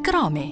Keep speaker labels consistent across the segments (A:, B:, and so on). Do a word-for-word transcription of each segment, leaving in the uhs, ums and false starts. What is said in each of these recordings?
A: Crome.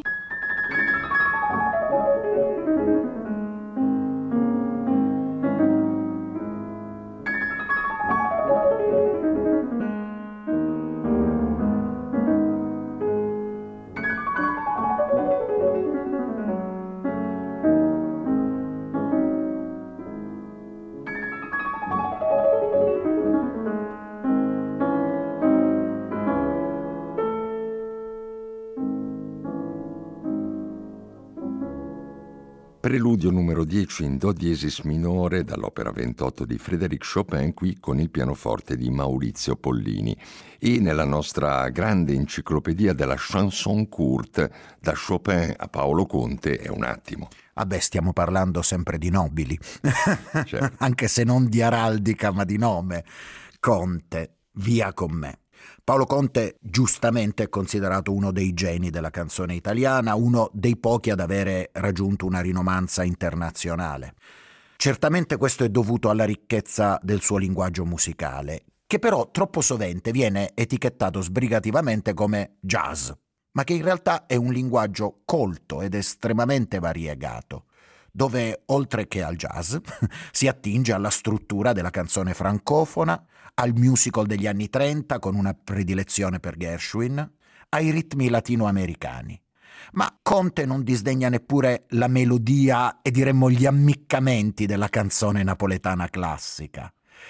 B: Preludio numero dieci in Do diesis minore dall'opera ventotto di Frédéric Chopin, qui con il pianoforte di Maurizio Pollini. E nella nostra grande enciclopedia della chanson courte, da Chopin a Paolo Conte è un attimo.
C: Vabbè, stiamo parlando sempre di nobili,
B: Certo.
C: Anche se non di araldica ma di nome. Conte, via con me. Paolo Conte giustamente è considerato uno dei geni della canzone italiana, uno dei pochi ad avere raggiunto una rinomanza internazionale. Certamente questo è dovuto alla ricchezza del suo linguaggio musicale, che però troppo sovente viene etichettato sbrigativamente come jazz, ma che in realtà è un linguaggio colto ed estremamente variegato, dove oltre che al jazz si attinge alla struttura della canzone francofona, al musical degli anni trenta con una predilezione per Gershwin, ai ritmi latinoamericani. Ma Conte non disdegna neppure la melodia e diremmo gli ammiccamenti della canzone napoletana classica.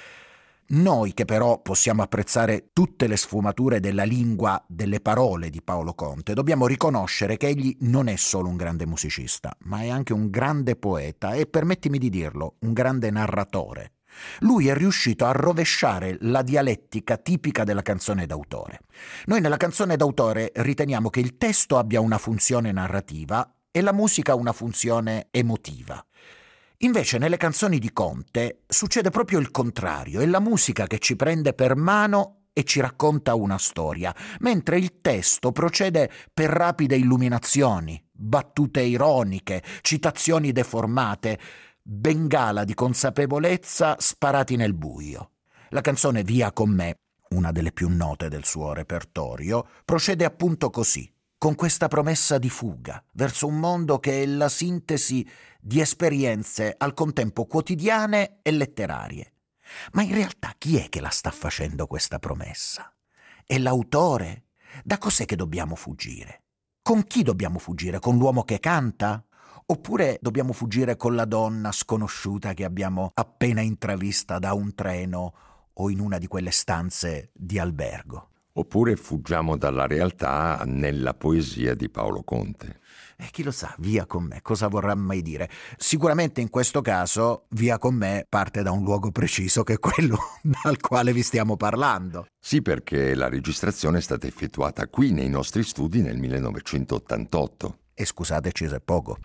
C: Noi che però possiamo apprezzare tutte le sfumature della lingua delle parole di Paolo Conte, dobbiamo riconoscere che egli non è solo un grande musicista, ma è anche un grande poeta e, permettimi di dirlo, un grande narratore. Lui è riuscito a rovesciare la dialettica tipica della canzone d'autore. Noi nella canzone d'autore riteniamo che il testo abbia una funzione narrativa e la musica una funzione emotiva. Invece nelle canzoni di Conte succede proprio il contrario, è la musica che ci prende per mano e ci racconta una storia, mentre il testo procede per rapide illuminazioni, battute ironiche, citazioni deformate, bengala di consapevolezza sparati nel buio. La canzone Via con me, una delle più note del suo repertorio, procede appunto così, con questa promessa di fuga verso un mondo che è la sintesi di esperienze al contempo quotidiane e letterarie. Ma in realtà chi è che la sta facendo questa promessa? È l'autore? Da cos'è che dobbiamo fuggire? Con chi dobbiamo fuggire? Con l'uomo che canta? Oppure dobbiamo fuggire con la donna sconosciuta che abbiamo appena intravista da un treno o in una di quelle stanze di albergo?
B: Oppure fuggiamo dalla realtà nella poesia di Paolo Conte.
C: E chi lo sa, via con me, cosa vorrà mai dire? Sicuramente in questo caso via con me parte da un luogo preciso che è quello dal quale vi stiamo parlando.
B: Sì, perché la registrazione è stata effettuata qui nei nostri studi nel millenovecentottantotto.
C: E scusateci se è poco.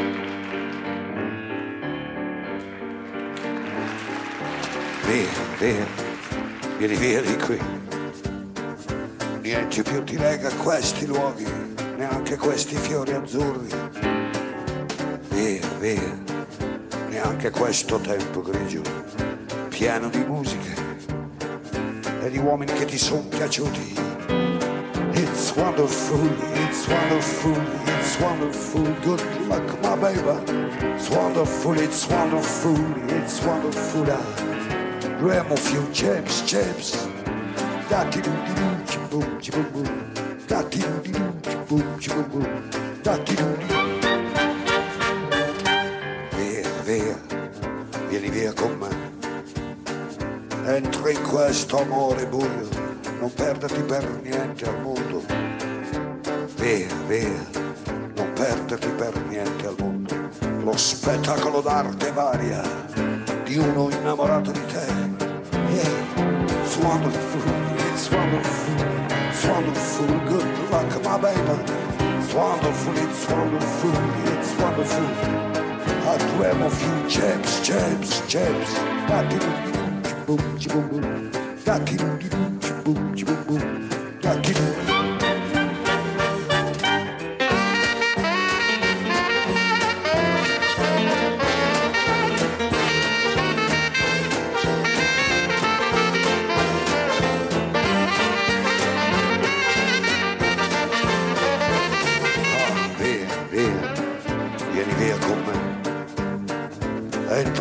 D: Via, via, vieni via di qui. Niente più ti lega a questi luoghi, neanche questi fiori azzurri. Via, via, neanche questo tempo grigio, pieno di musiche e di uomini che ti sono piaciuti. It's wonderful, it's wonderful, it's wonderful, good luck my baby. It's wonderful, it's wonderful, it's wonderful. I dream of you, James, James. Da-ti-doo-di-doo, chi-boom, chi-boom-boom. Da-ti-doo-di-doo, chi-boom, chi-boom-boom. Da-ti-doo-di-doo. Via, via, vieni via con me. Entra in questo amore buio, non perderti per niente al mondo. Via, via, non perderti per niente al mondo. Lo spettacolo d'arte varia di uno innamorato di te. Yeah, it's wonderful, it's wonderful, it's wonderful, good luck my baby. It's wonderful, it's wonderful, it's wonderful. I dream of you, James, James, James. Da-ti-doo-di-doo, boom, boom, boom. Da-ti-doo-di-doo, boom, boom, boom. Da-ti-doo.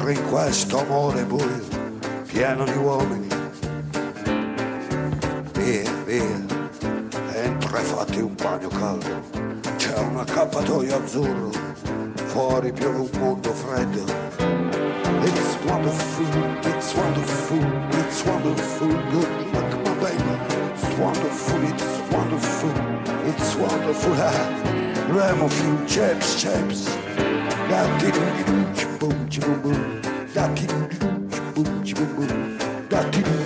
D: Entri in questo amore buio, pieno di uomini. Via, via, entra e fatti un bagno caldo. C'è un accappatoio azzurro, fuori piove un mondo freddo. It's wonderful, it's wonderful, it's wonderful, good luck my baby. It's wonderful, it's wonderful, it's wonderful. Ah, remo few chaps, chaps. Da-ti-doo-di-doo, boom, boom, boom. Da-ti-doo-di-doo, boom, boom, boom. Da-ti-doo.